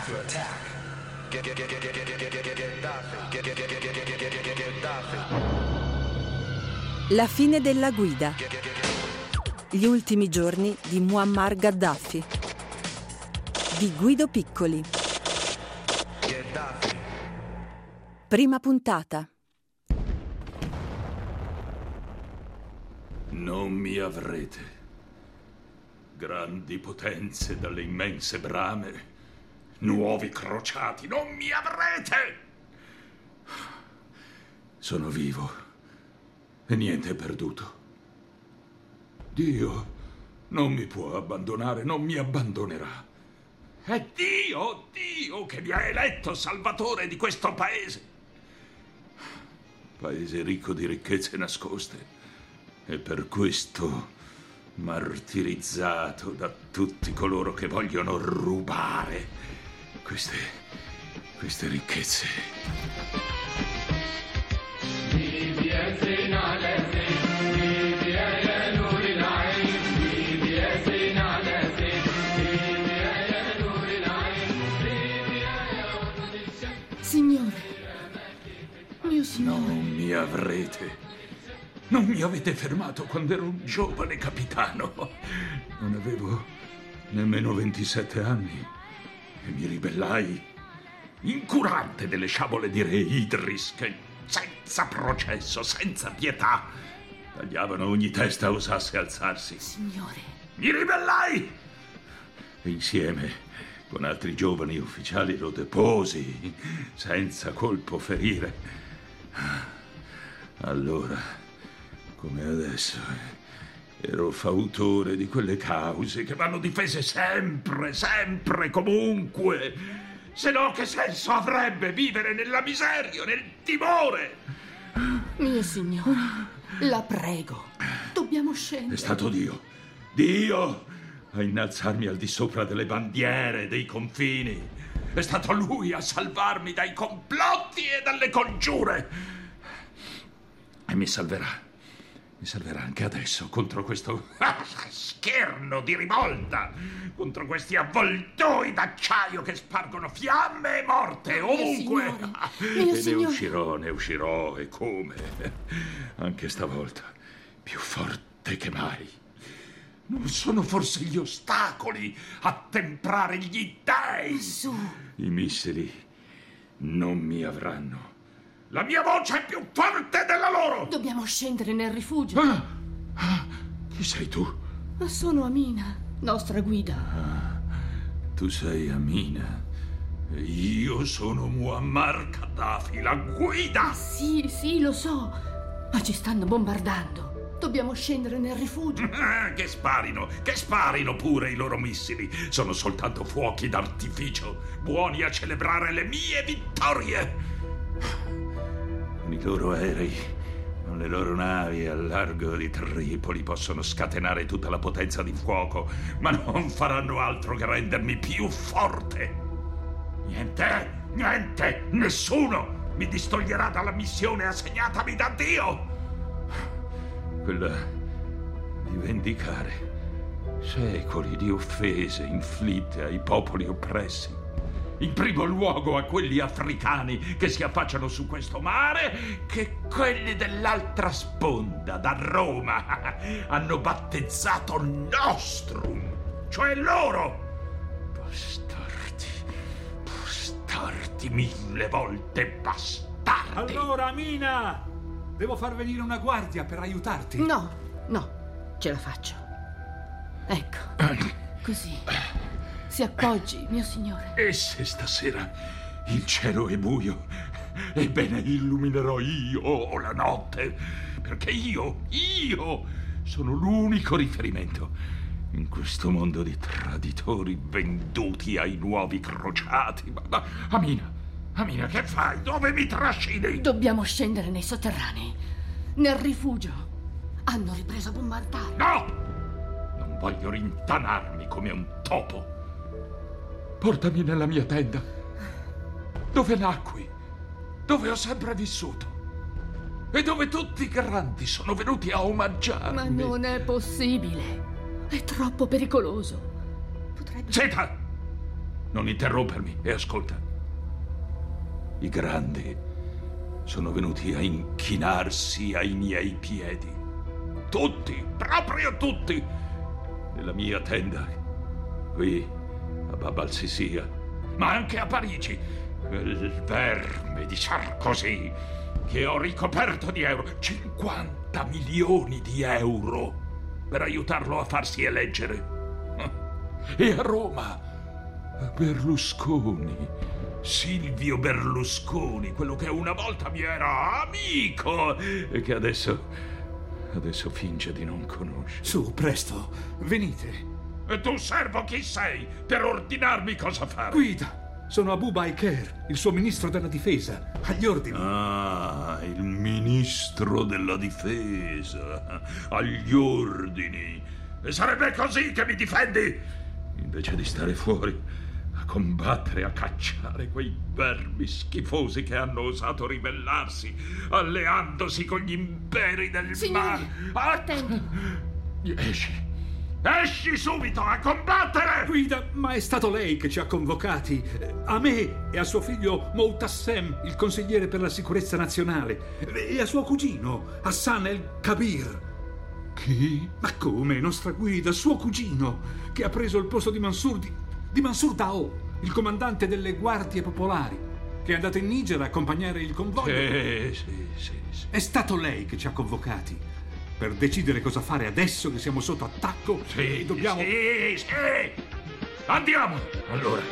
La fine della guida. Gli ultimi giorni di Muammar Gheddafi di Guido Piccoli. Prima puntata. Non mi avrete. Grandi potenze dalle immense brame, nuovi crociati, non mi avrete! Sono vivo e niente è perduto. Dio non mi può abbandonare, non mi abbandonerà. È Dio che mi ha eletto salvatore di questo paese. Paese ricco di ricchezze nascoste e per questo martirizzato da tutti coloro che vogliono rubare queste ricchezze. Signore, mio signore. Non mi avrete. Non mi avete fermato quando ero un giovane capitano. Non avevo nemmeno 27 anni e mi ribellai, incurante delle sciabole di re Idris che, senza processo, senza pietà, tagliavano ogni testa osasse alzarsi. Signore. Mi ribellai e insieme con altri giovani ufficiali lo deposi senza colpo ferire. Allora, come adesso, ero fautore di quelle cause che vanno difese sempre, comunque. Se no, che senso avrebbe vivere nella miseria, nel timore? Mio signore, la prego, dobbiamo scendere. È stato Dio a innalzarmi al di sopra delle bandiere, dei confini. È stato Lui a salvarmi dai complotti e dalle congiure. E mi salverà anche adesso contro questo scherno di rivolta, contro questi avvoltoi d'acciaio che spargono fiamme e morte ovunque. Ne uscirò e come. Anche stavolta più forte che mai. Non sono forse gli ostacoli a temprare gli dèi? Su. I missili non mi avranno. La mia voce è più forte della loro! Dobbiamo scendere nel rifugio. Chi sei tu? Sono Amina, nostra guida. Tu sei Amina e io sono Muammar Gheddafi, la guida! Sì, lo so, ma ci stanno bombardando. Dobbiamo scendere nel rifugio. Che sparino pure i loro missili. Sono soltanto fuochi d'artificio, buoni a celebrare le mie vittorie. Con i loro aerei, con le loro navi al largo di Tripoli possono scatenare tutta la potenza di fuoco, ma non faranno altro che rendermi più forte. Niente, nessuno mi distoglierà dalla missione assegnatami da Dio. Quella di vendicare secoli di offese inflitte ai popoli oppressi. In primo luogo a quelli africani che si affacciano su questo mare, che quelli dell'altra sponda, da Roma, hanno battezzato Nostrum, cioè loro. Bastardi, 1000 volte bastardi. Allora, Amina, devo far venire una guardia per aiutarti. No, ce la faccio. Ecco, così. Si appoggi, mio signore. E se stasera il cielo è buio, ebbene illuminerò io la notte, perché io sono l'unico riferimento in questo mondo di traditori venduti ai nuovi crociati. Ma Amina, che fai? Dove mi trascini? Dobbiamo scendere nei sotterranei, nel rifugio. Hanno ripreso a bombardare. No! Non voglio rintanarmi come un topo. Portami nella mia tenda, dove nacqui, dove ho sempre vissuto e dove tutti i grandi sono venuti a omaggiarmi. Ma non è possibile. È troppo pericoloso. Potrebbe... Zeta! non interrompermi e ascolta. I grandi sono venuti a inchinarsi ai miei piedi. Tutti, proprio tutti. Nella mia tenda, qui a Bab al-Sisia, ma anche a Parigi. Quel verme di Sarkozy che ho ricoperto di euro. 50 milioni di euro per aiutarlo a farsi eleggere. E a Roma, Berlusconi, Silvio Berlusconi, quello che una volta mi era amico e che adesso finge di non conoscere. Su, presto, venite. E tu, servo, chi sei per ordinarmi cosa fare? Guida, sono Abu Baiker, il suo ministro della difesa, agli ordini. Ah, il ministro della difesa, agli ordini. E sarebbe così che mi difendi? Invece di stare fuori a combattere, a cacciare quei vermi schifosi che hanno osato ribellarsi, alleandosi con gli imperi del mare. Attento! Esci subito a combattere! Guida, ma è stato lei che ci ha convocati, a me e a suo figlio Moutassem, il consigliere per la sicurezza nazionale, e a suo cugino, Hassan el-Kabir. Chi? Ma come, nostra guida, suo cugino, che ha preso il posto di Mansour Dao, il comandante delle guardie popolari, che è andato in Niger a accompagnare il convoglio. Sì. È stato lei che ci ha convocati per decidere cosa fare adesso che siamo sotto attacco e dobbiamo... Sì! Andiamo! Allora.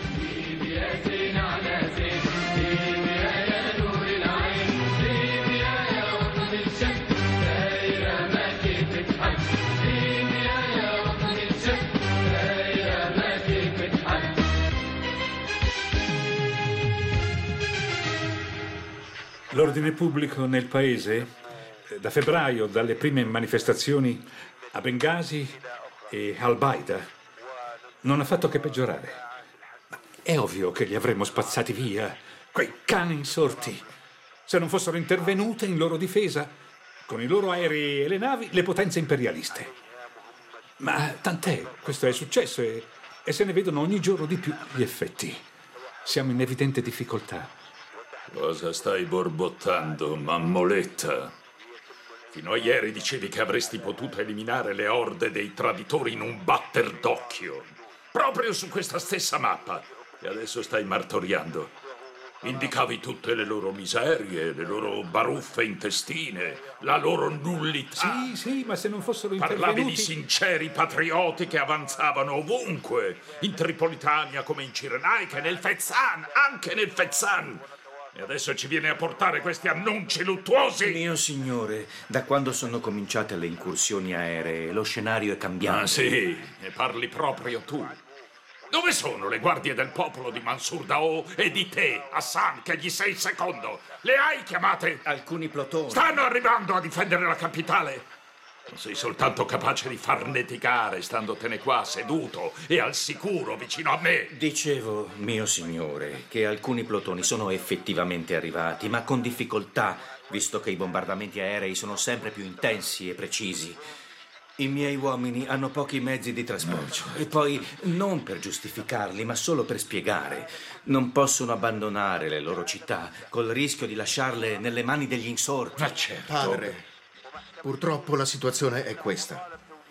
L'ordine pubblico nel paese, da febbraio, dalle prime manifestazioni a Bengasi e Al-Baida, non ha fatto che peggiorare. Ma è ovvio che li avremmo spazzati via, quei cani insorti, se non fossero intervenute in loro difesa, con i loro aerei e le navi, le potenze imperialiste. Ma tant'è, questo è successo e se ne vedono ogni giorno di più gli effetti. Siamo in evidente difficoltà. Cosa stai borbottando, mammoletta? Fino a ieri dicevi che avresti potuto eliminare le orde dei traditori in un batter d'occhio, proprio su questa stessa mappa, e adesso stai martoriando. Indicavi tutte le loro miserie, le loro baruffe intestine, la loro nullità. Sì, ma se non fossero intervenuti... Parlavi di sinceri patrioti che avanzavano ovunque, in Tripolitania come in Cirenaica e nel Fezzan, anche nel Fezzan. E adesso ci viene a portare questi annunci luttuosi? Mio signore, da quando sono cominciate le incursioni aeree, lo scenario è cambiato. Ah sì, ne parli proprio tu. Dove sono le guardie del popolo di Mansour Dao e di te, Hassan, che gli sei secondo? Le hai chiamate? Alcuni plotoni. Stanno arrivando a difendere la capitale. Non sei soltanto capace di farneticare standotene qua seduto e al sicuro vicino a me. Dicevo, mio signore, che alcuni plotoni sono effettivamente arrivati, ma con difficoltà, visto che i bombardamenti aerei sono sempre più intensi e precisi. I miei uomini hanno pochi mezzi di trasporto e poi, non per giustificarli, ma solo per spiegare, non possono abbandonare le loro città col rischio di lasciarle nelle mani degli insorti. Ma certo. Padre, purtroppo la situazione è questa.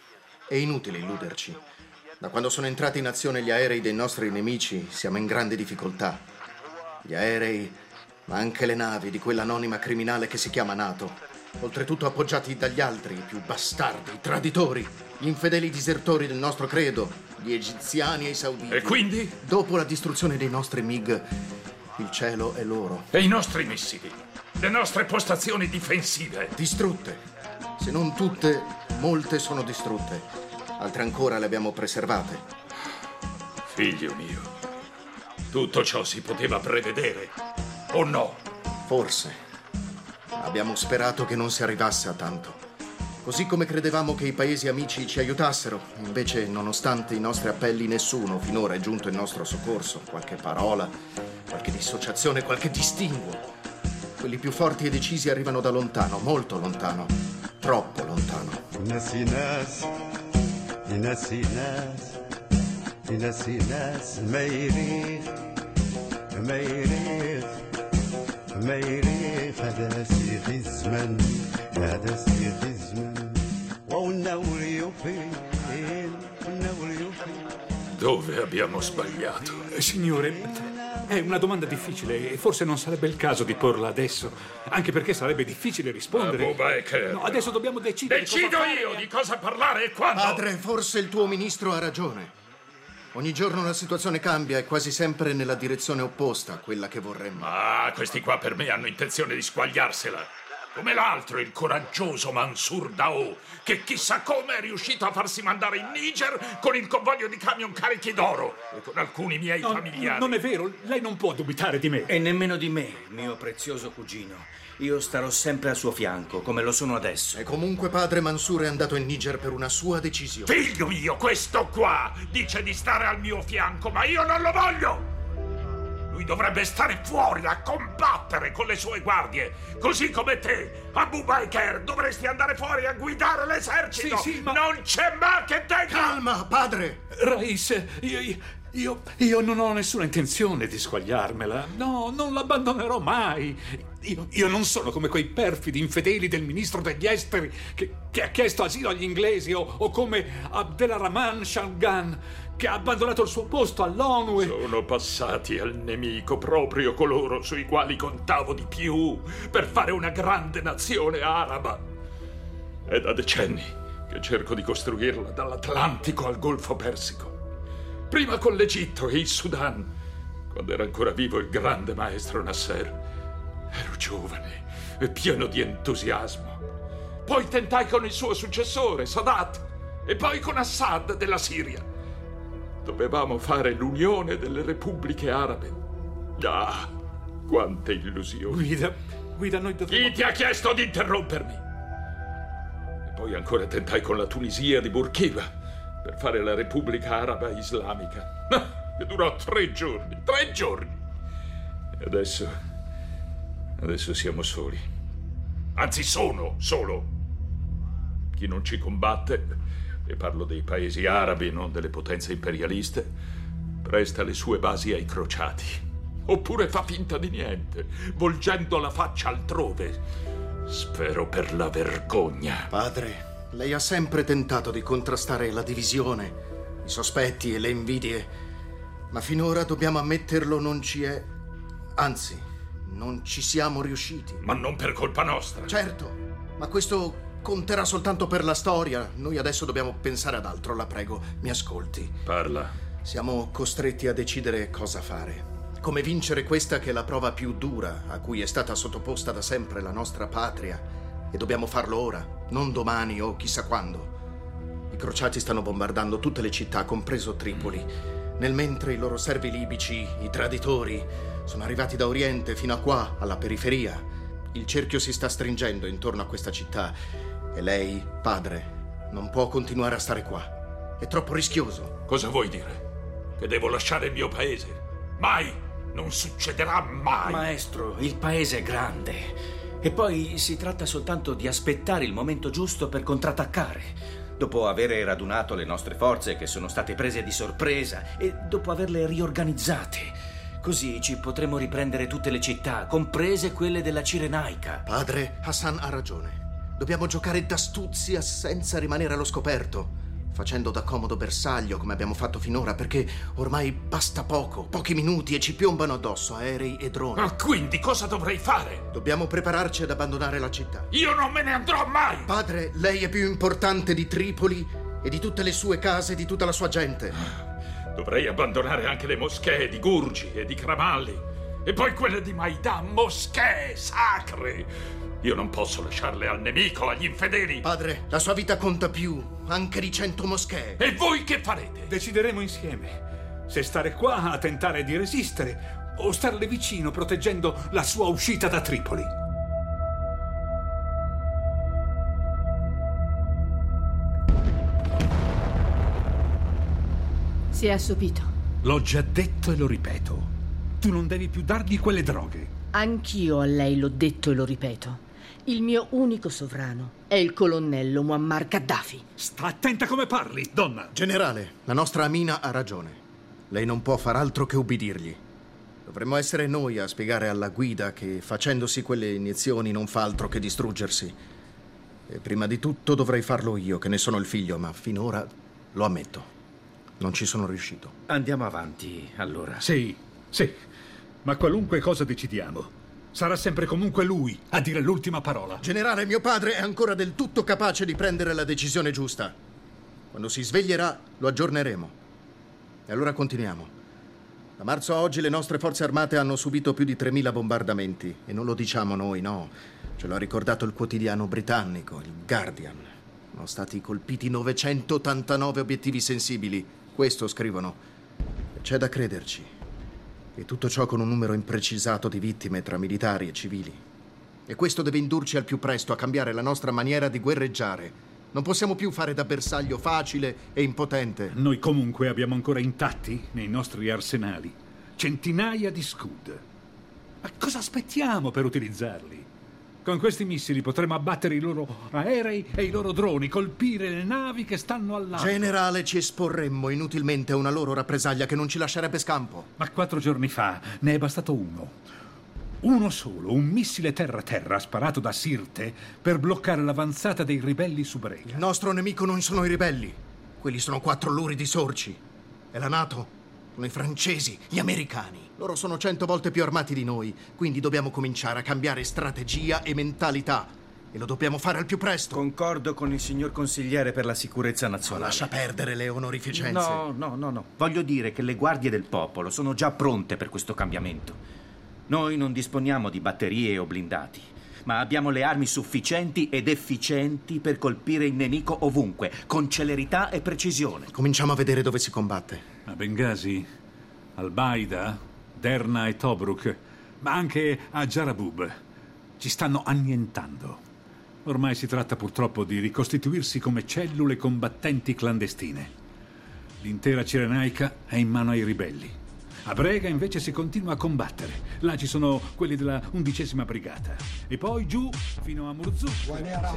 È inutile illuderci. Da quando sono entrati in azione gli aerei dei nostri nemici, siamo in grande difficoltà. Gli aerei, ma anche le navi di quell'anonima criminale che si chiama NATO. Oltretutto appoggiati dagli altri, i più bastardi, i traditori, gli infedeli disertori del nostro credo, gli egiziani e i sauditi. E quindi? Dopo la distruzione dei nostri MiG, il cielo è loro. E i nostri missili? Le nostre postazioni difensive? Distrutte. Se non tutte, molte sono distrutte. Altre ancora le abbiamo preservate. Figlio mio, tutto ciò si poteva prevedere, o no? Forse. Abbiamo sperato che non si arrivasse a tanto. Così come credevamo che i paesi amici ci aiutassero, invece, nonostante i nostri appelli, nessuno finora è giunto in nostro soccorso. Qualche parola, qualche dissociazione, qualche distinguo. Quelli più forti e decisi arrivano da lontano, molto lontano, troppo lontano. ناسي ناس ما يريخ ما يريخ ما يريخ هذا سيخ الزمن هذا سيخ الزمن ونوريو فين ونوريو فين. Dove abbiamo sbagliato? Signore, è una domanda difficile e forse non sarebbe il caso di porla adesso, anche perché sarebbe difficile rispondere. Abu Bakr. No, adesso dobbiamo decidere. Decido cosa fare. io di cosa parlare e quando. Padre, forse il tuo ministro ha ragione. Ogni giorno la situazione cambia e quasi sempre nella direzione opposta a quella che vorremmo. Ah, questi qua per me hanno intenzione di squagliarsela. Come l'altro, il coraggioso Mansour Dao, che chissà come è riuscito a farsi mandare in Niger con il convoglio di camion carichi d'oro e con alcuni miei familiari. Non è vero, lei non può dubitare di me. E nemmeno di me, mio prezioso cugino. Io starò sempre al suo fianco, come lo sono adesso. E comunque padre Mansour è andato in Niger per una sua decisione. Figlio mio, questo qua dice di stare al mio fianco, ma io non lo voglio! Lui dovrebbe stare fuori a combattere con le sue guardie, così come te, Abu Bakr, dovresti andare fuori a guidare l'esercito. Sì, ma non c'è ma che tenga. Calma, padre! Rais, io non ho nessuna intenzione di squagliarmela. No, non l'abbandonerò mai. Io non sono come quei perfidi infedeli del ministro degli esteri che ha chiesto asilo agli inglesi o come Abdelrahman Shalgan, che ha abbandonato il suo posto all'ONU. Sono passati al nemico proprio coloro sui quali contavo di più per fare una grande nazione araba. È da decenni che cerco di costruirla dall'Atlantico al Golfo Persico. Prima con l'Egitto e il Sudan, quando era ancora vivo il grande maestro Nasser. Ero giovane e pieno di entusiasmo. Poi tentai con il suo successore, Sadat, e poi con Assad della Siria. Dovevamo fare l'unione delle repubbliche arabe. Ah, quante illusioni. Guida, noi dovremmo... Chi ti ha chiesto di interrompermi? E poi ancora tentai con la Tunisia di Bourguiba per fare la Repubblica Araba Islamica. Che durò 3 giorni. 3 giorni! E adesso siamo soli. Anzi, sono solo. Chi non ci combatte, e parlo dei paesi arabi, non delle potenze imperialiste, presta le sue basi ai crociati. Oppure fa finta di niente, volgendo la faccia altrove. Spero per la vergogna. Padre, lei ha sempre tentato di contrastare la divisione, i sospetti e le invidie, ma finora, dobbiamo ammetterlo, non ci è... Anzi, non ci siamo riusciti. Ma non per colpa nostra. Certo, ma questo conterà soltanto per la storia. Noi adesso dobbiamo pensare ad altro, la prego, mi ascolti. Parla. Siamo costretti a decidere cosa fare. Come vincere questa che è la prova più dura a cui è stata sottoposta da sempre la nostra patria. E dobbiamo farlo ora, non domani o chissà quando. I crociati stanno bombardando tutte le città, compreso Tripoli, nel mentre i loro servi libici, i traditori, sono arrivati da Oriente fino a qua, alla periferia. Il cerchio si sta stringendo intorno a questa città e lei, padre, non può continuare a stare qua. È troppo rischioso. Cosa vuoi dire? Che devo lasciare il mio paese? Mai! Non succederà mai! Maestro, il paese è grande. E poi si tratta soltanto di aspettare il momento giusto per contrattaccare. Dopo aver radunato le nostre forze che sono state prese di sorpresa e dopo averle riorganizzate. Così ci potremo riprendere tutte le città, comprese quelle della Cirenaica. Padre, Hassan ha ragione. Dobbiamo giocare d'astuzia senza rimanere allo scoperto, facendo da comodo bersaglio come abbiamo fatto finora, perché ormai basta pochi minuti e ci piombano addosso aerei e droni. Ma quindi cosa dovrei fare? Dobbiamo prepararci ad abbandonare la città. Io non me ne andrò mai! Padre, lei è più importante di Tripoli e di tutte le sue case e di tutta la sua gente. Dovrei abbandonare anche le moschee di Gurgi e di Kramalli. E poi quelle di Maidan, moschee sacre. Io non posso lasciarle al nemico, agli infedeli. Padre, la sua vita conta più, anche di 100 moschee. E voi che farete? Decideremo insieme se stare qua a tentare di resistere o starle vicino proteggendo la sua uscita da Tripoli. Si è assopito. L'ho già detto e lo ripeto. Tu non devi più dargli quelle droghe. Anch'io a lei l'ho detto e lo ripeto. Il mio unico sovrano è il colonnello Muammar Ghaddafi. Sta attenta come parli, donna. Generale, la nostra Amina ha ragione. lei non può far altro che ubbidirgli. Dovremmo essere noi a spiegare alla guida che facendosi quelle iniezioni non fa altro che distruggersi. E prima di tutto dovrei farlo io, che ne sono il figlio, ma finora, lo ammetto, non ci sono riuscito. Andiamo avanti, allora. Sì, ma qualunque cosa decidiamo, sarà sempre comunque lui a dire l'ultima parola. Generale, mio padre è ancora del tutto capace di prendere la decisione giusta. Quando si sveglierà, lo aggiorneremo. E allora continuiamo. Da marzo a oggi le nostre forze armate hanno subito più di 3.000 bombardamenti. E non lo diciamo noi, no. Ce l'ha ricordato il quotidiano britannico, il Guardian. Sono stati colpiti 989 obiettivi sensibili. Questo scrivono. E c'è da crederci. E tutto ciò con un numero imprecisato di vittime tra militari e civili. E questo deve indurci al più presto a cambiare la nostra maniera di guerreggiare. Non possiamo più fare da bersaglio facile e impotente. Noi comunque abbiamo ancora intatti nei nostri arsenali centinaia di Scud. Ma cosa aspettiamo per utilizzarli? Con questi missili potremo abbattere i loro aerei e i loro droni, colpire le navi che stanno al largo. Generale, ci esporremmo inutilmente a una loro rappresaglia che non ci lascerebbe scampo. Ma 4 giorni fa ne è bastato uno solo, un missile terra-terra sparato da Sirte per bloccare l'avanzata dei ribelli su Brega. Il nostro nemico non sono i ribelli. Quelli sono 4 luridi sorci. E la NATO sono i francesi, gli americani. Loro sono 100 volte più armati di noi, quindi dobbiamo cominciare a cambiare strategia e mentalità. E lo dobbiamo fare al più presto. Concordo con il signor consigliere per la sicurezza nazionale. Lascia perdere le onorificenze. No. Voglio dire che le guardie del popolo sono già pronte per questo cambiamento. Noi non disponiamo di batterie o blindati, ma abbiamo le armi sufficienti ed efficienti per colpire il nemico ovunque, con celerità e precisione. Cominciamo a vedere dove si combatte. A Bengasi, Al-Baida, Derna e Tobruk, ma anche a Jarabub. Ci stanno annientando. Ormai si tratta purtroppo di ricostituirsi come cellule combattenti clandestine. L'intera Cirenaica è in mano ai ribelli. A Brega invece si continua a combattere. Là ci sono quelli della 11ª brigata. E poi giù fino a Murzuk.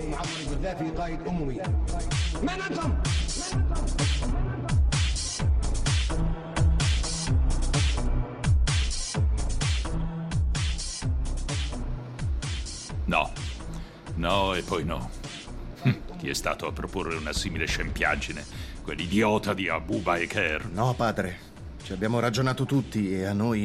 No e poi no. Chi è stato a proporre una simile scempiaggine? Quell'idiota di Abu Bakr? No, padre. Ci abbiamo ragionato tutti e a noi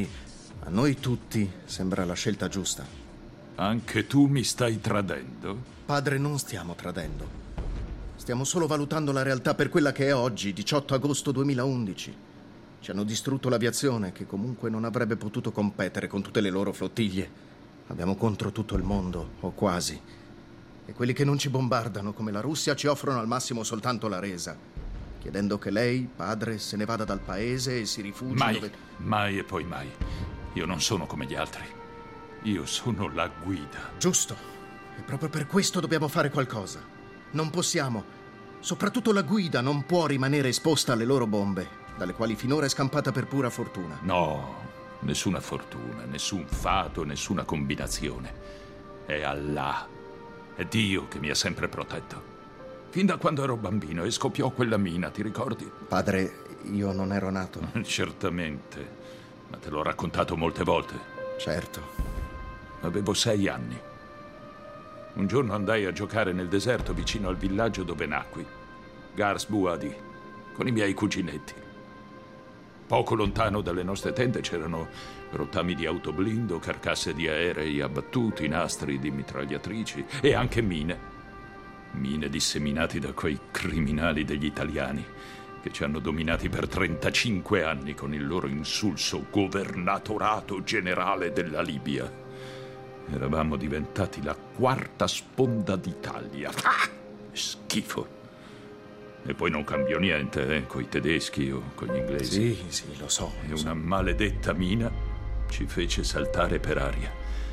tutti sembra la scelta giusta. Anche tu mi stai tradendo? Padre, non stiamo tradendo. Stiamo solo valutando la realtà per quella che è oggi, 18 agosto 2011. Ci hanno distrutto l'aviazione, che comunque non avrebbe potuto competere con tutte le loro flottiglie. Abbiamo contro tutto il mondo, o quasi. E quelli che non ci bombardano, come la Russia, ci offrono al massimo soltanto la resa, chiedendo che lei, padre, se ne vada dal paese e si rifugi Mai e poi mai. Io non sono come gli altri. Io sono la guida. Giusto. E proprio per questo dobbiamo fare qualcosa. Non possiamo. Soprattutto la guida non può rimanere esposta alle loro bombe, dalle quali finora è scampata per pura fortuna. No, nessuna fortuna, nessun fato, nessuna combinazione. È Allah. È Dio che mi ha sempre protetto. Fin da quando ero bambino e scoppiò quella mina, ti ricordi? Padre, io non ero nato. Certamente, ma te l'ho raccontato molte volte. Certo. Avevo 6 anni. Un giorno andai a giocare nel deserto vicino al villaggio dove nacqui, Gars Buadi, con i miei cuginetti. Poco lontano dalle nostre tende c'erano rottami di autoblindo, carcasse di aerei abbattuti, nastri di mitragliatrici e anche mine. Mine disseminati da quei criminali degli italiani che ci hanno dominati per 35 anni con il loro insulso governatorato generale della Libia. Eravamo diventati la 4ª sponda d'Italia. Schifo. E poi non cambiò niente, coi tedeschi o con gli inglesi. Sì, lo so. E una maledetta mina ci fece saltare per aria.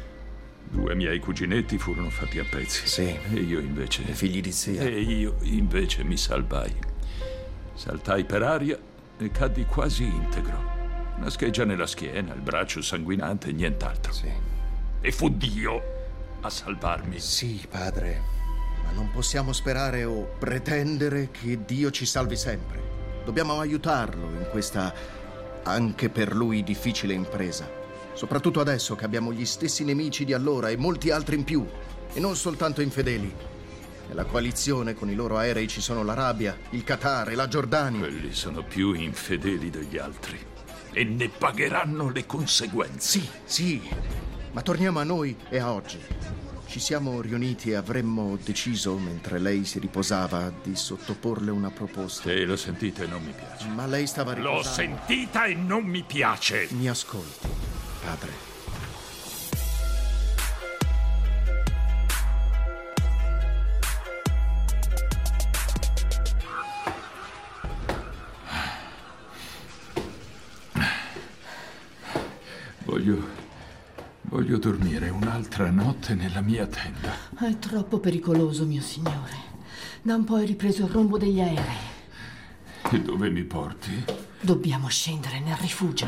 2 miei cuginetti furono fatti a pezzi. Sì. E io invece... I figli di zia. E io invece mi salvai. Saltai per aria e caddi quasi integro. Una scheggia nella schiena, il braccio sanguinante e nient'altro. Sì. E fu Dio a salvarmi. Sì, padre, ma non possiamo sperare o pretendere che Dio ci salvi sempre. Dobbiamo aiutarlo in questa anche per lui difficile impresa. Soprattutto adesso che abbiamo gli stessi nemici di allora e molti altri in più, e non soltanto infedeli. Nella coalizione con i loro aerei ci sono l'Arabia, il Qatar e la Giordania. Quelli sono più infedeli degli altri e ne pagheranno le conseguenze. Sì, ma torniamo a noi e a oggi. Ci siamo riuniti e avremmo deciso, mentre lei si riposava, di sottoporle una proposta. Sì, l'ho sentita e non mi piace. Ma lei stava riposando. L'ho sentita e non mi piace. Mi ascolti, padre. Voglio dormire un'altra notte nella mia tenda. È troppo pericoloso, mio signore. Da un po' hai ripreso il rombo degli aerei. E dove mi porti? Dobbiamo scendere nel rifugio.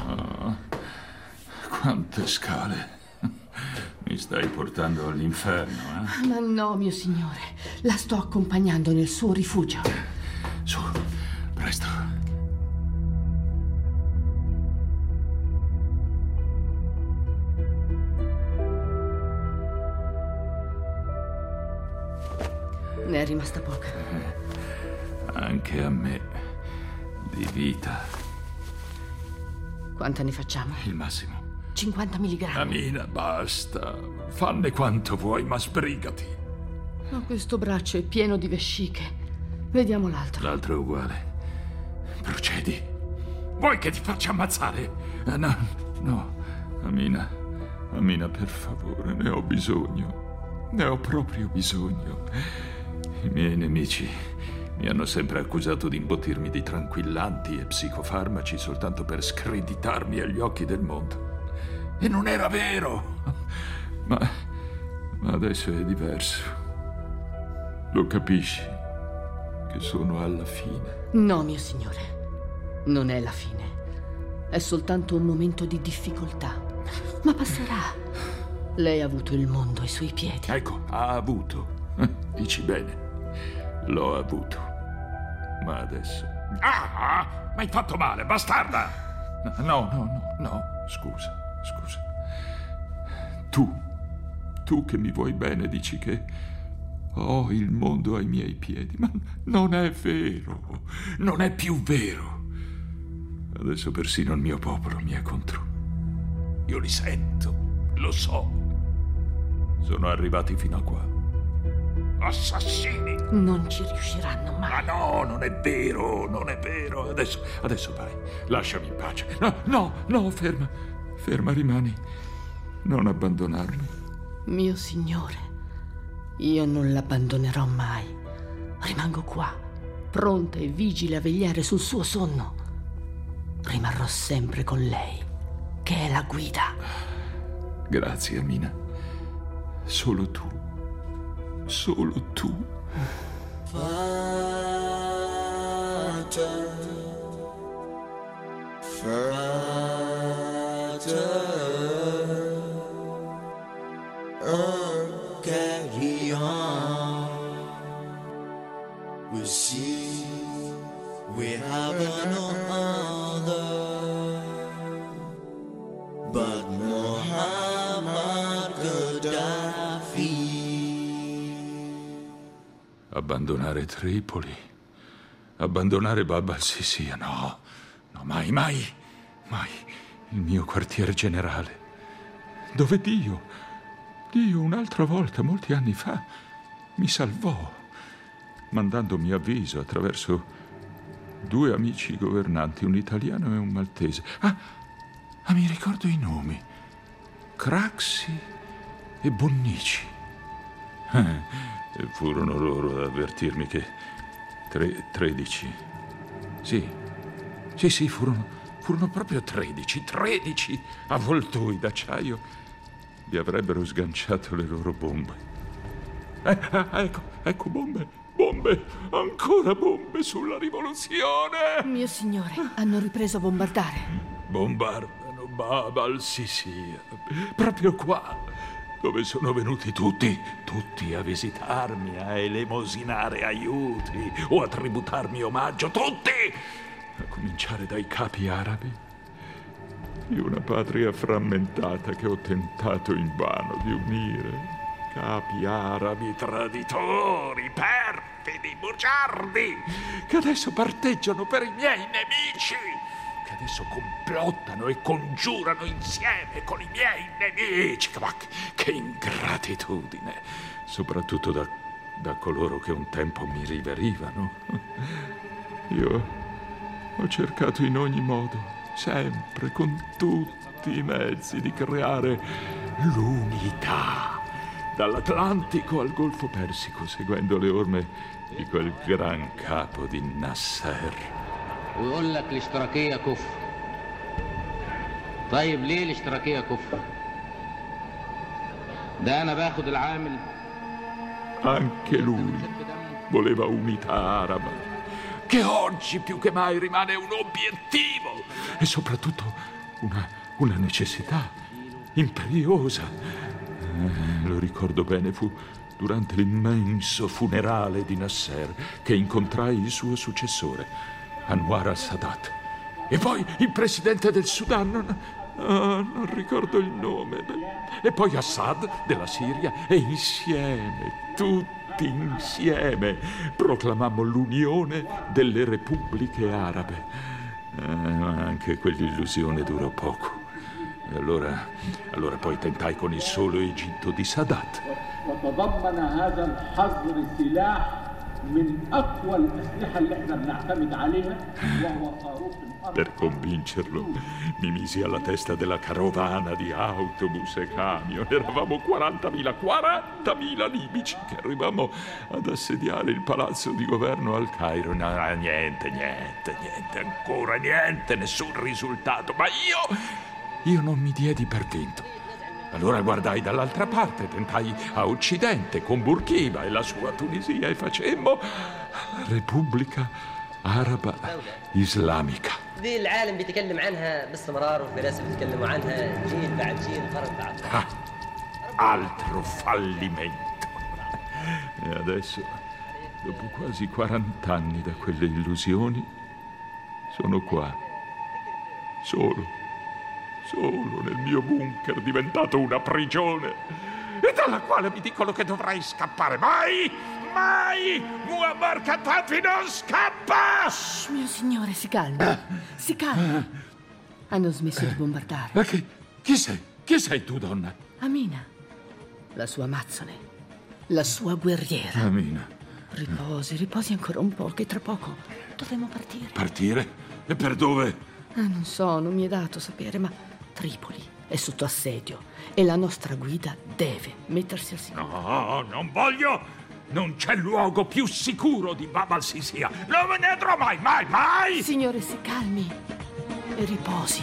Quante scale. Mi stai portando all'inferno, eh? Ma no, mio signore. La sto accompagnando nel suo rifugio. Su, presto. Ne è rimasta poca. Anche a me. Di vita. Quanta ne facciamo? Il massimo. 50 milligrammi. Amina, basta. Fanne quanto vuoi, ma sbrigati. Ma questo braccio è pieno di vesciche. Vediamo l'altro. L'altro è uguale. Procedi. Vuoi che ti faccia ammazzare? No. Amina, per favore, ne ho bisogno. Ne ho proprio bisogno. I miei nemici mi hanno sempre accusato di imbottirmi di tranquillanti e psicofarmaci soltanto per screditarmi agli occhi del mondo. E non era vero! Ma adesso è diverso. Lo capisci? Che sono alla fine. No, mio signore. Non è la fine. È soltanto un momento di difficoltà. Ma passerà. Lei ha avuto il mondo ai suoi piedi. Ecco, ha avuto. Dici bene. L'ho avuto. Ma adesso... Ah! M'hai fatto male, bastarda! No. Scusa. Tu che mi vuoi bene dici che ho il mondo ai miei piedi. Ma non è vero. Non è più vero. Adesso persino il mio popolo mi è contro. Io li sento. Lo so. Sono arrivati fino a qua. Assassini! Non ci riusciranno mai. Ma no, non è vero. Adesso vai, lasciami in pace. No, ferma, rimani. Non abbandonarmi. Mio signore, io non l'abbandonerò mai. Rimango qua, pronta e vigile a vegliare sul suo sonno. Rimarrò sempre con lei, che è la guida. Grazie, Amina. Solo tu. Carry on. We'll see. We have no other but Muhammad Gaddafi. Abbandonare Tripoli, abbandonare Bab al-Sisi, no, mai. Il mio quartier generale, dove Dio un'altra volta, molti anni fa, mi salvò, mandandomi avviso attraverso 2 amici governanti, un italiano e un maltese. Mi ricordo i nomi, Craxi e Bonnici. E furono loro ad avvertirmi che 13. Sì, furono proprio 13 avvoltoi d'acciaio vi avrebbero sganciato le loro bombe. Ecco, bombe, ancora bombe sulla rivoluzione! Mio signore, hanno ripreso a bombardare. Bombardano Bab al-Sisi, proprio qua, dove sono venuti tutti a visitarmi, a elemosinare aiuti o a tributarmi omaggio, tutti! A cominciare dai capi arabi di una patria frammentata che ho tentato invano di unire. Capi arabi traditori, perfidi, bugiardi, che adesso parteggiano per i miei nemici, che adesso complottano e congiurano insieme con i miei nemici. Ma che ingratitudine, soprattutto da coloro che un tempo mi riverivano. Io ho cercato in ogni modo, sempre, con tutti i mezzi, di creare l'unità, dall'Atlantico al Golfo Persico, seguendo le orme di quel gran capo di Nasser. ويقول لك الاشتراكية كفر. طيب ليه الاشتراكية كفر؟ ده أنا باخد العامل. Anche lui voleva unità araba, che oggi più che mai rimane un obiettivo e soprattutto una necessità imperiosa. Lo ricordo bene, fu durante l'immenso funerale di Nasser che incontrai il suo successore, Anwar al-Sadat, e poi il presidente del Sudan, non ricordo il nome, e poi Assad della Siria, e insieme, tutti insieme, proclamammo l'unione delle repubbliche arabe. Ma anche quell'illusione durò poco. E allora poi tentai con il solo Egitto di Sadat. وتضمن هذا الحظر سلاح من أقوى الأسلحة اللي احنا بنعتمد عليها وهو صاروخ الأرض. Per convincerlo mi misi alla testa della carovana di autobus e camion. Eravamo 40.000 libici che arrivammo ad assediare il palazzo di governo al Cairo. No, niente, ancora niente, nessun risultato. Ma io non mi diedi per vinto. Allora guardai dall'altra parte, tentai a occidente con Burkina e la sua Tunisia e facemmo Repubblica Araba Islamica. دي العالم بيتكلم عنها باستمرار والفلاسفه بيتكلموا عنها جيل بعد جيل فرد بعد فرد. Altro fallimento. E adesso, dopo quasi 40 anni da quelle illusioni, sono qua, solo nel mio bunker, diventato una prigione, e dalla quale mi dicono che dovrei scappare. Mai! Muammar Gaddafi non scappa! Shh, mio signore, si calmi. Si calmi. Hanno smesso di bombardare. Ma chi sei? Chi sei tu, donna? Amina, la sua amazzone, la sua guerriera. Amina. Riposi ancora un po', che tra poco dovremo partire. Partire? E per dove? Non so, non mi è dato sapere, ma Tripoli è sotto assedio e la nostra guida deve mettersi al sicuro. No, non voglio! Non c'è luogo più sicuro di Bab al-Sisia. Non me ne andrò mai! Signore, si calmi e riposi.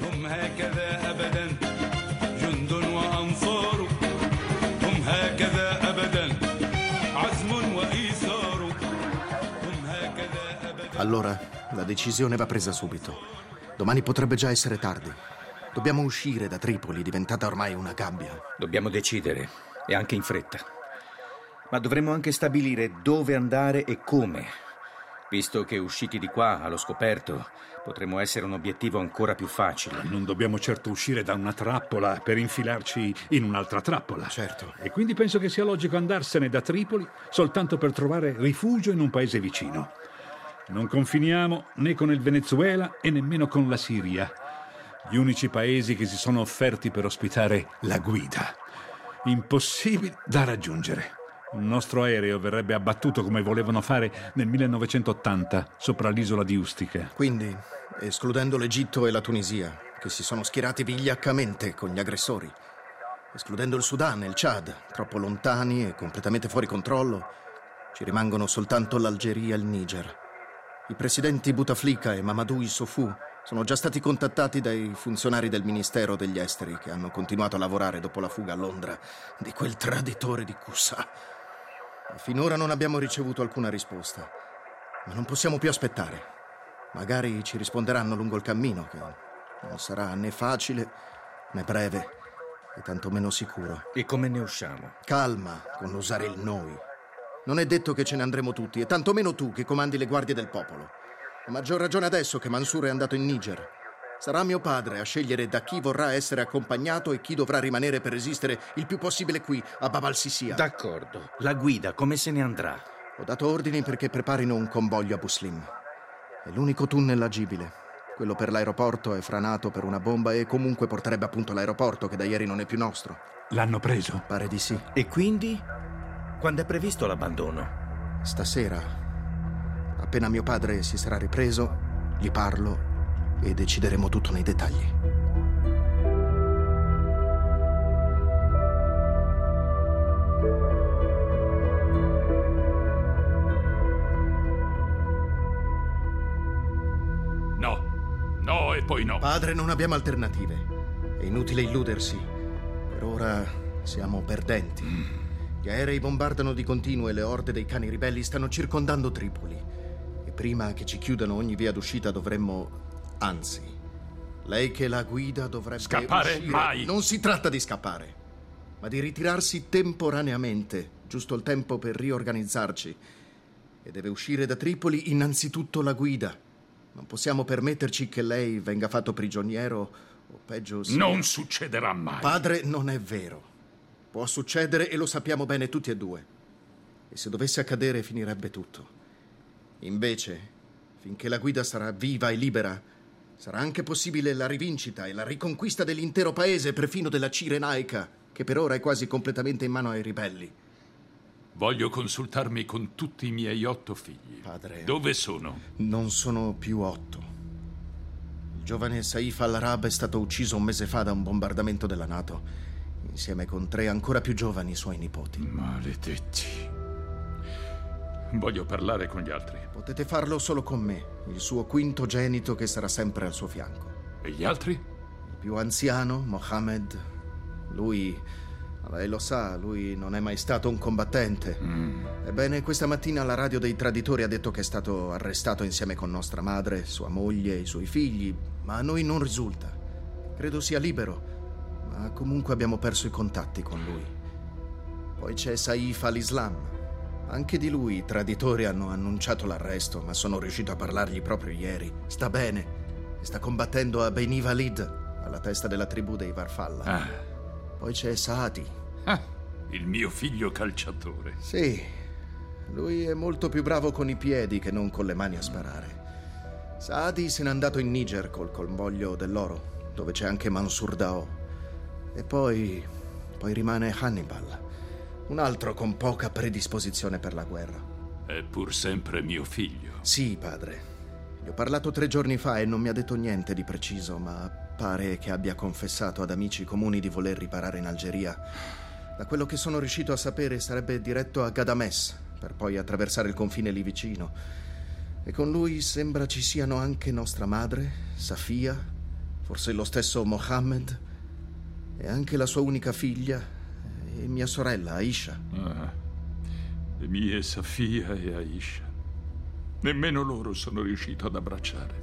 Allora, la decisione va presa subito. Domani potrebbe già essere tardi. Dobbiamo uscire da Tripoli, diventata ormai una gabbia. Dobbiamo decidere, e anche in fretta. Ma dovremmo anche stabilire dove andare e come. Visto che usciti di qua, allo scoperto, potremmo essere un obiettivo ancora più facile. Non dobbiamo certo uscire da una trappola per infilarci in un'altra trappola. Certo. E quindi penso che sia logico andarsene da Tripoli soltanto per trovare rifugio in un paese vicino. Non confiniamo né con il Venezuela e nemmeno con la Siria. Gli unici paesi che si sono offerti per ospitare la guida. Impossibili da raggiungere. Un nostro aereo verrebbe abbattuto come volevano fare nel 1980 sopra l'isola di Ustica. Quindi, escludendo l'Egitto e la Tunisia, che si sono schierati vigliaccamente con gli aggressori, escludendo il Sudan e il Chad, troppo lontani e completamente fuori controllo, ci rimangono soltanto l'Algeria e il Niger. I presidenti Bouteflika e Mamadou Issoufou sono già stati contattati dai funzionari del Ministero degli Esteri che hanno continuato a lavorare dopo la fuga a Londra di quel traditore di Coussa. Finora non abbiamo ricevuto alcuna risposta, ma non possiamo più aspettare. Magari ci risponderanno lungo il cammino, che non sarà né facile né breve e tantomeno sicuro. E come ne usciamo? Calma con l'usare il noi. Non è detto che ce ne andremo tutti, e tantomeno tu che comandi le guardie del popolo. A maggior ragione adesso che Mansour è andato in Niger. Sarà mio padre a scegliere da chi vorrà essere accompagnato e chi dovrà rimanere per resistere il più possibile qui, a Bab al-Sissia. D'accordo. La guida come se ne andrà? Ho dato ordini perché preparino un convoglio a Buslim. È l'unico tunnel agibile. Quello per l'aeroporto è franato per una bomba e comunque porterebbe appunto l'aeroporto, che da ieri non è più nostro. L'hanno preso? Pare di sì. E quindi? Quando è previsto l'abbandono? Stasera. Appena mio padre si sarà ripreso, gli parlo e decideremo tutto nei dettagli. No e poi no. Padre, non abbiamo alternative. È inutile illudersi. Per ora siamo perdenti. Gli aerei bombardano di continuo e le orde dei cani ribelli stanno circondando Tripoli. E prima che ci chiudano ogni via d'uscita dovremmo... Anzi, lei che la guida dovrebbe scappare uscire. mai. Non si tratta di scappare, ma di ritirarsi temporaneamente, giusto il tempo per riorganizzarci. E deve uscire da Tripoli innanzitutto la guida. Non possiamo permetterci che lei venga fatto prigioniero o peggio... Non succederà mai. Padre, non è vero. Può succedere e lo sappiamo bene tutti e due. E se dovesse accadere finirebbe tutto. Invece, finché la guida sarà viva e libera, sarà anche possibile la rivincita e la riconquista dell'intero paese, perfino della Cirenaica, che per ora è quasi completamente in mano ai ribelli. Voglio consultarmi con tutti i miei 8 figli. Padre... Dove sono? Non sono più 8. Il giovane Saif al-Arab è stato ucciso un mese fa da un bombardamento della NATO, insieme con 3 ancora più giovani suoi nipoti. Maledetti. Voglio parlare con gli altri. Potete farlo solo con me, il suo quintogenito che sarà sempre al suo fianco. E gli altri? Il più anziano, Mohammed. Lui, lei lo sa, lui non è mai stato un combattente. Ebbene, questa mattina la radio dei traditori ha detto che è stato arrestato insieme con nostra madre, sua moglie e i suoi figli, ma a noi non risulta. Credo sia libero, ma comunque abbiamo perso i contatti con lui. Poi c'è Saif al-Islam. Anche di lui i traditori hanno annunciato l'arresto, ma sono riuscito a parlargli proprio ieri. Sta bene e sta combattendo a Beni Walid, alla testa della tribù dei Varfalla. Poi c'è Saadi. Il mio figlio calciatore. Sì, lui è molto più bravo con i piedi che non con le mani a sparare. Saadi se n'è andato in Niger col convoglio dell'oro, dove c'è anche Mansur Dao. E poi rimane Hannibal. Un altro con poca predisposizione per la guerra. È pur sempre mio figlio. Sì, padre. Gli ho parlato 3 giorni fa e non mi ha detto niente di preciso, ma pare che abbia confessato ad amici comuni di voler riparare in Algeria. Da quello che sono riuscito a sapere sarebbe diretto a Ghadames, per poi attraversare il confine lì vicino. E con lui sembra ci siano anche nostra madre, Safia, forse lo stesso Mohammed, e anche la sua unica figlia, e mia sorella, Aisha. Le mie Safia e Aisha. Nemmeno loro sono riuscito ad abbracciare.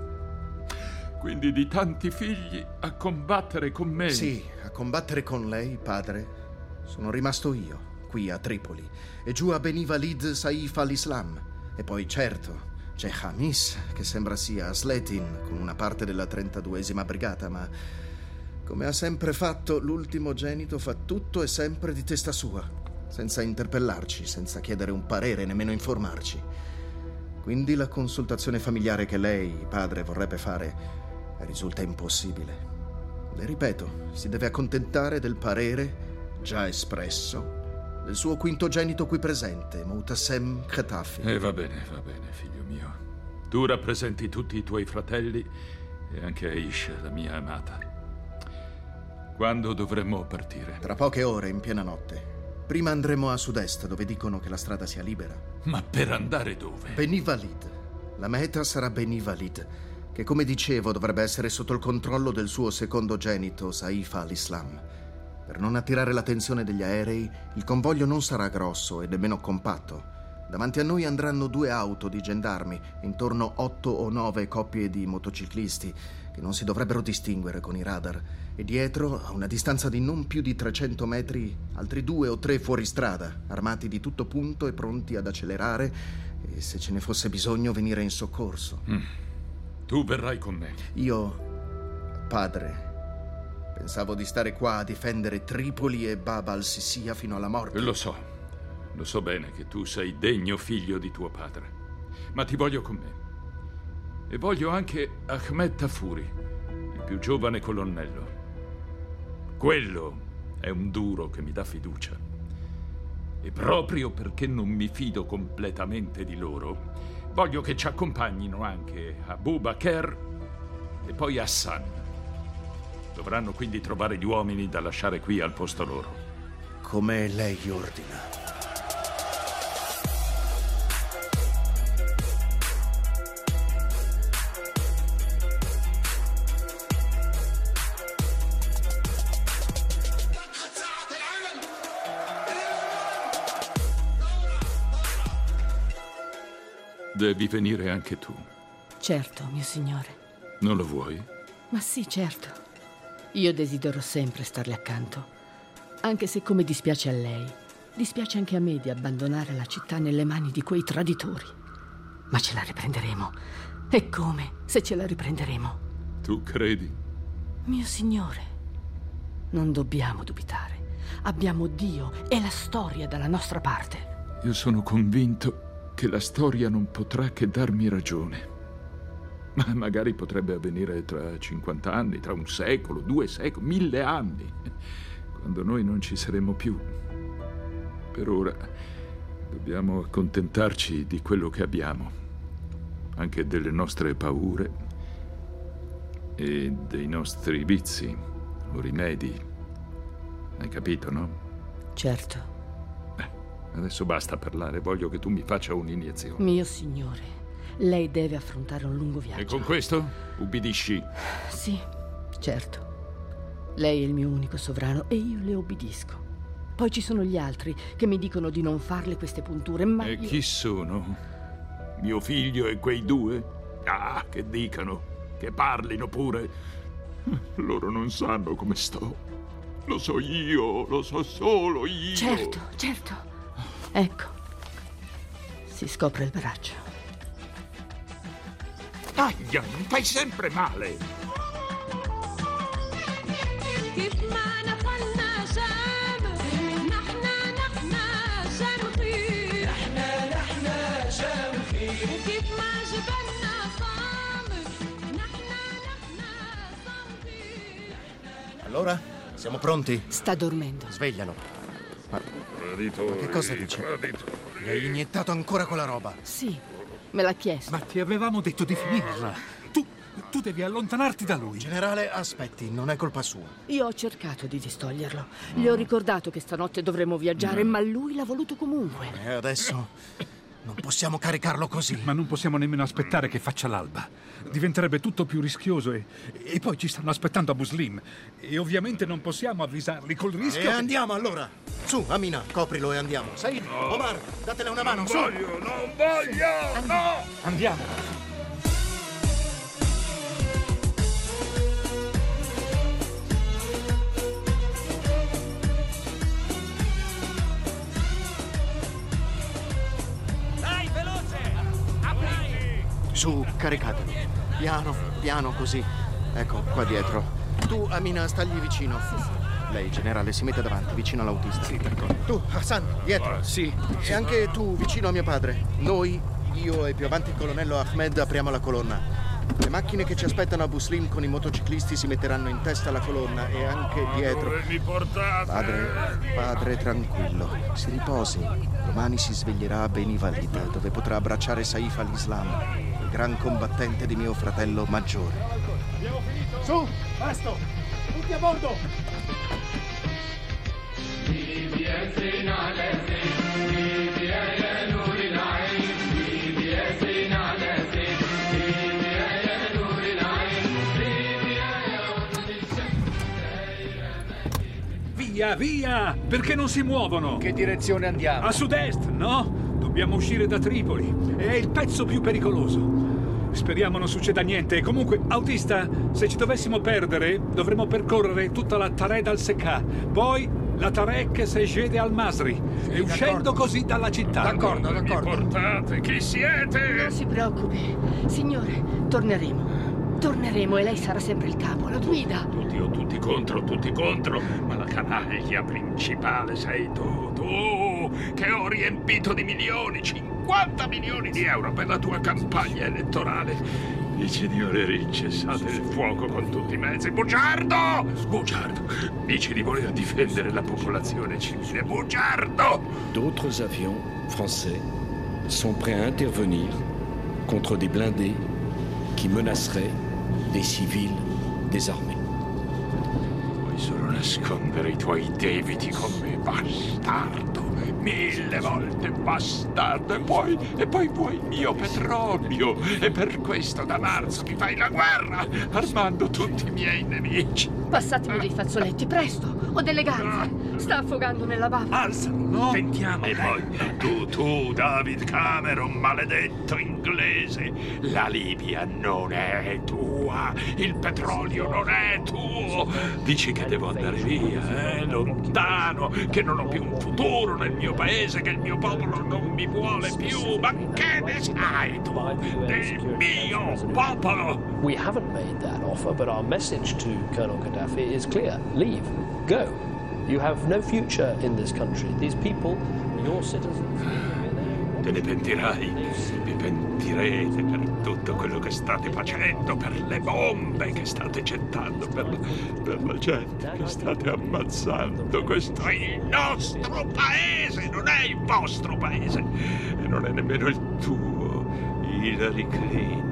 Quindi di tanti figli a combattere con me. Sì, a combattere con lei, padre, sono rimasto io, qui a Tripoli. E giù a Beni Walid Saif al-Islam. E poi, certo, c'è Hamis, che sembra sia a Sletin, con una parte della 32esima brigata, ma... come ha sempre fatto, l'ultimogenito fa tutto e sempre di testa sua, senza interpellarci, senza chiedere un parere, nemmeno informarci. Quindi la consultazione familiare che lei, padre, vorrebbe fare risulta impossibile. Le ripeto, si deve accontentare del parere già espresso del suo quintogenito qui presente, Mutasem Khatafi. Va bene, figlio mio. Tu rappresenti tutti i tuoi fratelli e anche Aisha, la mia amata. Quando dovremmo partire? Tra poche ore, in piena notte. Prima andremo a sud-est, dove dicono che la strada sia libera. Ma per andare dove? Beni Walid. La meta sarà Beni Walid, che come dicevo dovrebbe essere sotto il controllo del suo secondogenito, Saif al-Islam. Per non attirare l'attenzione degli aerei, il convoglio non sarà grosso e nemmeno compatto. Davanti a noi andranno 2 auto di gendarmi, intorno 8 o 9 coppie di motociclisti, che non si dovrebbero distinguere con i radar, e dietro, a una distanza di non più di 300 metri, altri 2 o 3 fuoristrada, armati di tutto punto e pronti ad accelerare e, se ce ne fosse bisogno, venire in soccorso. Tu verrai con me. Io padre. Pensavo di stare qua a difendere Tripoli e Bab al-Sissia fino alla morte. Lo so bene che tu sei degno figlio di tuo padre, ma ti voglio con me. E voglio anche Ahmed Tafuri, il più giovane colonnello. Quello è un duro che mi dà fiducia. E proprio perché non mi fido completamente di loro, voglio che ci accompagnino anche Abu Bakr e poi Hassan. Dovranno quindi trovare gli uomini da lasciare qui al posto loro. Come lei ordina. Devi venire anche tu. Certo, mio signore. Non lo vuoi? Ma sì, certo. Io desidero sempre starle accanto. Anche se, come dispiace a lei, dispiace anche a me di abbandonare la città nelle mani di quei traditori. Ma ce la riprenderemo. E come, se ce la riprenderemo? Tu credi? Mio signore, non dobbiamo dubitare. Abbiamo Dio e la storia dalla nostra parte. Io sono convinto che la storia non potrà che darmi ragione. Ma magari potrebbe avvenire tra 50 anni, tra un secolo, 2 secoli, 1000 anni, quando noi non ci saremo più. Per ora dobbiamo accontentarci di quello che abbiamo, anche delle nostre paure e dei nostri vizi o rimedi. Hai capito, no? Certo. Adesso basta parlare, voglio che tu mi faccia un'iniezione. Mio signore, lei deve affrontare un lungo viaggio. E con questo ubbidisci? Sì, certo. Lei è il mio unico sovrano e io le obbedisco. Poi ci sono gli altri che mi dicono di non farle queste punture, ma E chi sono? Mio figlio e quei 2? Ah, che dicano, che parlino pure. Loro non sanno come sto. Lo so io, lo so solo io. Certo, certo. Ecco, si scopre il braccio. Aia, mi fai sempre male. Allora, siamo pronti? Sta dormendo. Sveglialo. Ma Traditori, che cosa dice? Mi hai iniettato ancora quella roba? Sì, me l'ha chiesto. Ma ti avevamo detto di finirla. Tu devi allontanarti da lui. Generale, aspetti, non è colpa sua. Io ho cercato di distoglierlo. Gli ho ricordato che stanotte dovremmo viaggiare, ma lui l'ha voluto comunque. E adesso non possiamo caricarlo così. Ma non possiamo nemmeno aspettare che faccia l'alba. Diventerebbe tutto più rischioso e poi ci stanno aspettando a Muslim. E ovviamente non possiamo avvisarli col rischio. E andiamo allora. Su, Amina, coprilo e andiamo. Said, Omar, datele una mano, su. Non voglio, no! Andiamo. Su, caricatelo. Piano, piano, così. Ecco, qua dietro. Tu, Amina, stagli vicino. Lei, generale, si mette davanti, vicino all'autista. Sì, d'accordo. Tu, Hassan, dietro. Sì. E anche tu, vicino a mio padre. Noi, io e più avanti il colonnello Ahmed, apriamo la colonna. Le macchine che ci aspettano a Buslim con i motociclisti si metteranno in testa alla colonna e anche dietro. Dove mi portate? Padre, tranquillo. Si riposi. Domani si sveglierà a Beni Walid, dove potrà abbracciare Saif al-Islam, il gran combattente di mio fratello maggiore. Su, presto! Tutti a bordo! Via, via! Perché non si muovono? Che direzione andiamo? A sud-est, no? Dobbiamo uscire da Tripoli. È il pezzo più pericoloso. Speriamo non succeda niente. Comunque, autista, se ci dovessimo perdere, dovremo percorrere tutta la Tared al-Sekka, poi la Tarek Sejede al-Masri, e uscendo così dalla città. D'accordo. Mi portate? Chi siete? Non si preoccupi, signore, torneremo. Torneremo e lei sarà sempre il capo, la guida. Tutti contro, ma la canaglia principale sei tu, che ho riempito di milioni, 50 milioni di euro per la tua campagna elettorale. Dici di voler incessare il fuoco con tutti i mezzi. Bugiardo! Dici di voler difendere la popolazione civile. Bugiardo! D'autres avions français sont prêts à intervenir contre des blindés qui menaceraient des civils désarmés. Vuoi solo nascondere i tuoi debiti con me, bastardo. 1000 volte bastardo. E poi vuoi il mio petrolio. E per questo da marzo mi fai la guerra, armando tutti i miei nemici. Passatemi dei fazzoletti, presto! Ho delle ganze! Sta affogando nella bava. Alzalo, no? Tentiamo. E poi tu, David Cameron, maledetto inglese, la Libia non è tua, il petrolio non è tuo. Dici che devo andare via, lontano, che non ho più un futuro nel mio paese, che il mio popolo non mi vuole più. Ma che ne sai tu del mio popolo? We haven't made that offer, but our message to Colonel Gaddafi is clear. Leave. Go. You have no future in this country. These people, your citizens... Te ne pentirai. Vi pentirete per tutto quello che state facendo, per le bombe che state gettando, per la gente che state ammazzando. Questo è il nostro paese, non è il vostro paese. E non è nemmeno il tuo. Hillary Clinton,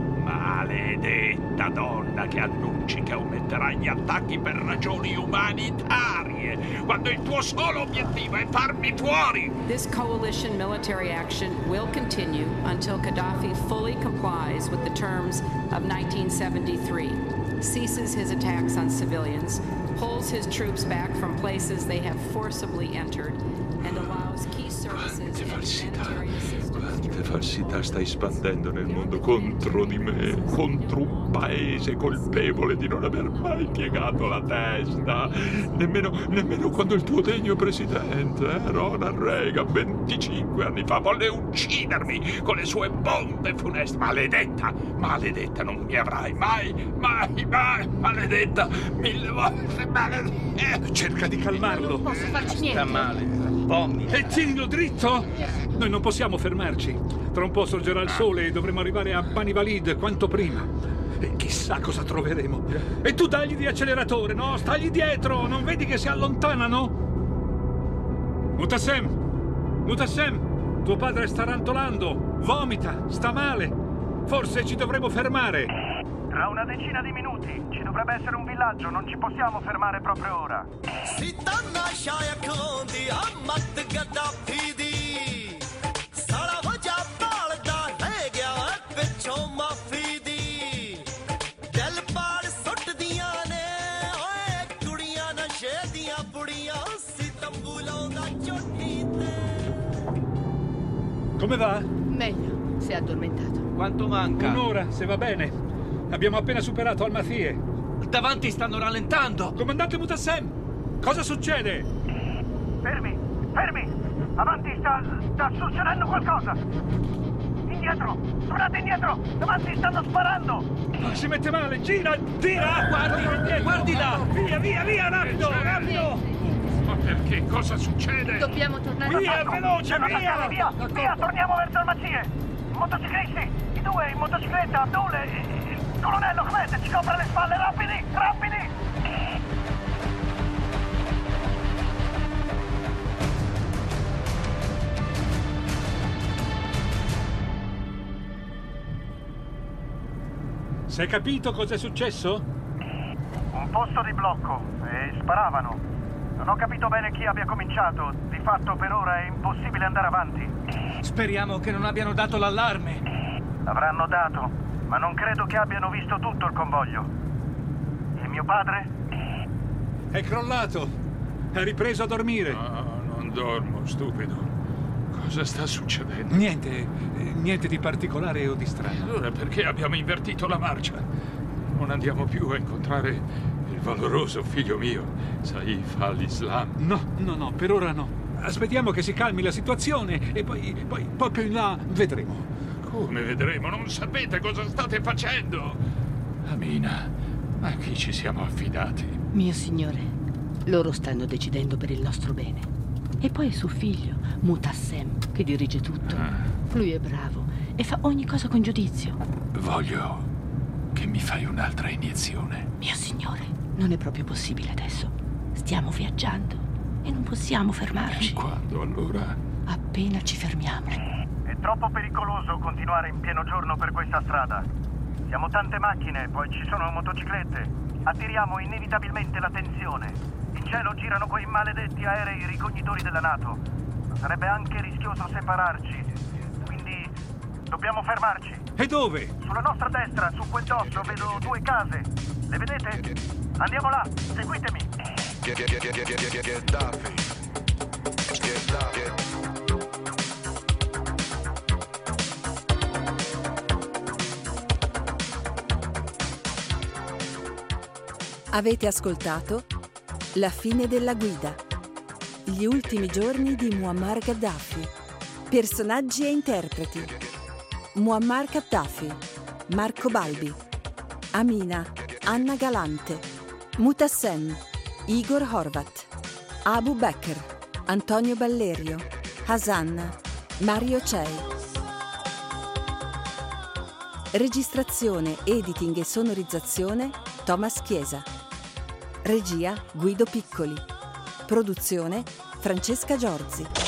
maledetta donna che annunci che aumenterà gli attacchi per ragioni umanitarie, quando il tuo solo obiettivo è farmi fuori. This coalition military action will continue until Gaddafi fully complies with the terms of 1973, ceases his attacks on civilians, pulls his troops back from places they have forcibly entered, and allows key services and humanitarian assistance. Quante falsità stai spandendo nel mondo contro di me, contro un paese colpevole di non aver mai piegato la testa, nemmeno quando il tuo degno presidente, Ronald Reagan, 25 anni fa, volle uccidermi con le sue bombe funeste. Maledetta, non mi avrai mai, maledetta, 1000 volte maledetta. Cerca di calmarlo. Non posso farci niente. Sta male, vomita. E tienilo dritto! Noi non possiamo fermarci. Tra un po' sorgerà il sole e dovremo arrivare a Bani Walid quanto prima. E chissà cosa troveremo. E tu dagli di acceleratore, no? Stagli dietro, non vedi che si allontanano? Mutasem, tuo padre sta rantolando, vomita, sta male. Forse ci dovremo fermare. Tra una decina di minuti ci dovrebbe essere un villaggio, non ci possiamo fermare proprio ora. Come va? Meglio, si è addormentato. Quanto manca? Un'ora, se va bene. Abbiamo appena superato Al-Mathie. Davanti stanno rallentando. Comandante Mutasem, cosa succede? Fermi! Avanti sta succedendo qualcosa! Indietro! Tornate indietro! Davanti stanno sparando! Si mette male, gira! Guardi là! Via, rapido! Ma perché? Cosa succede? Dobbiamo tornare via, veloce, via, torniamo verso il Mathie! Motociclisti! I due in motocicletta, Abdul e il colonnello Ahmed, ci copre le spalle, rapidi! Si è capito cosa è successo? Un posto di blocco e sparavano. Non ho capito bene chi abbia cominciato. Di fatto per ora è impossibile andare avanti. Speriamo che non abbiano dato l'allarme. Avranno dato, ma non credo che abbiano visto tutto il convoglio. E mio padre? È crollato. È ripreso a dormire. No, non dormo, stupido. Cosa sta succedendo? Niente di particolare o di strano. Allora perché abbiamo invertito la marcia? Non andiamo più a incontrare il valoroso figlio mio, Saif al-Islam? No, per ora no. Aspettiamo che si calmi la situazione e poi più in là vedremo. Come vedremo? Non sapete cosa state facendo? Amina, a chi ci siamo affidati? Mio signore, loro stanno decidendo per il nostro bene. E poi il suo figlio, Mutassem, che dirige tutto. Lui è bravo e fa ogni cosa con giudizio. Voglio che mi fai un'altra iniezione. Mio signore, non è proprio possibile adesso. Stiamo viaggiando e non possiamo fermarci. E quando allora? Appena ci fermiamo. È troppo pericoloso continuare in pieno giorno per questa strada. Siamo tante macchine, poi ci sono motociclette. Attiriamo inevitabilmente l'attenzione. In cielo girano quei maledetti aerei ricognitori della NATO. Sarebbe anche rischioso separarci. Quindi dobbiamo fermarci. E dove? Sulla nostra destra, su quel dosso, vedo 2 case. Le vedete? Andiamo là, seguitemi. Avete ascoltato La fine della guida. Gli ultimi giorni di Muammar Gheddafi. Personaggi e interpreti: Muammar Gheddafi, Marco Balbi; Amina, Anna Galante; Mutassem, Igor Horvat; Abu Bekr, Antonio Ballerio; Hasan, Mario Cei. Registrazione, editing e sonorizzazione Thomas Chiesa. Regia Guido Piccoli. Produzione Francesca Giorzi.